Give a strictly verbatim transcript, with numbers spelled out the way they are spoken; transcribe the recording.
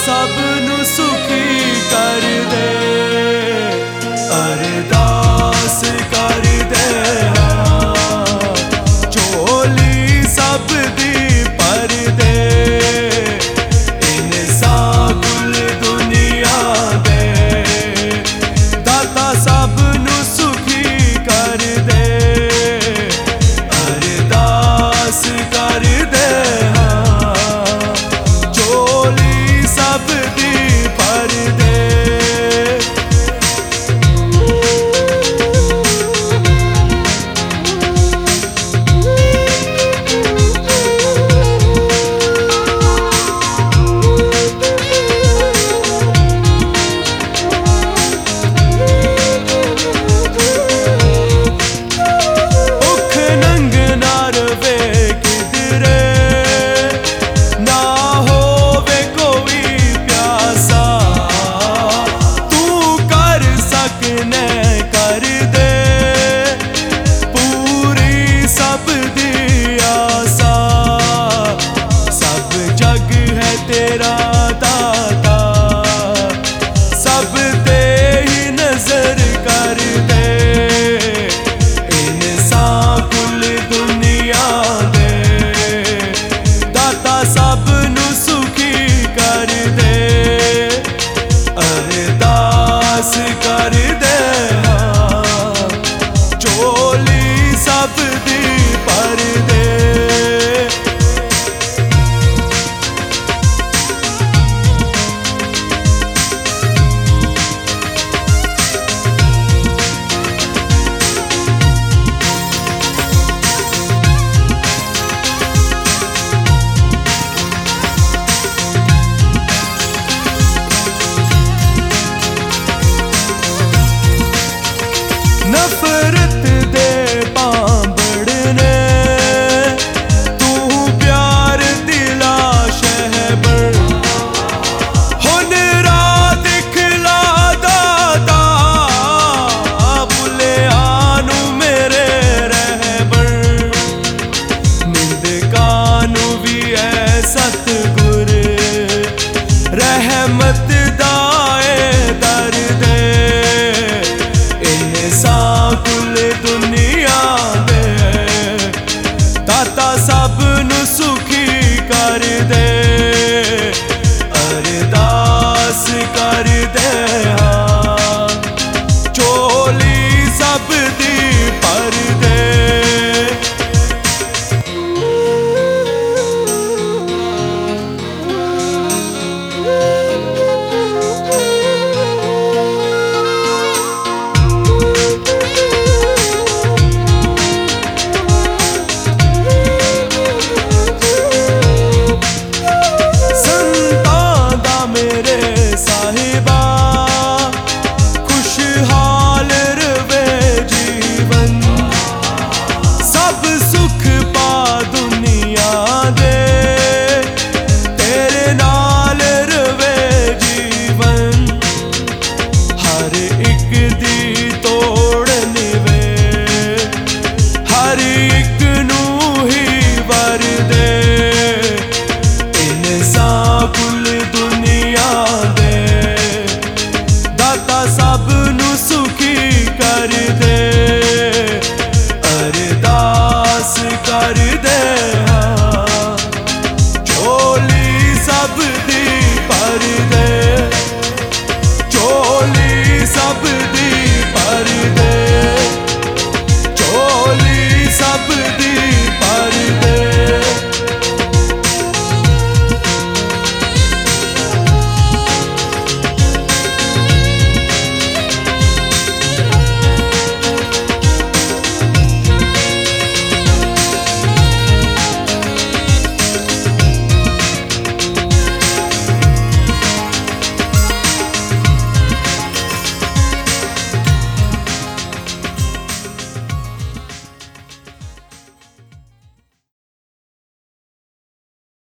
सब नू सुखी कर दे, अरदास कर दे हाँ, झोली सब दी भर दे, इंसान कुल दुनिया दे, दाता सब नू सुखी कर दे, अरदास कर दे हाँ, झोली सब दी भर दे। तेरा दाता सब ते ही नजर कर दे, इंसान कुल दुनिया दे, दाता सब नू सुखी कर दे, अरदास कर दे हाँ, झोली सब दी भर दे। नफरत दे पांबड़ ने तू प्यार दिला शहबर, हुन रात खिला दादा बुले आनू मेरे रहबर, निंद कानू भी है सतगुर, रहमत दाए दर दे, कुल दुनिया दे, दाता सब नू सुखी कर दे, अरदास कर दे हाँ, झोली सब दी भर दे। मेरे साहिबा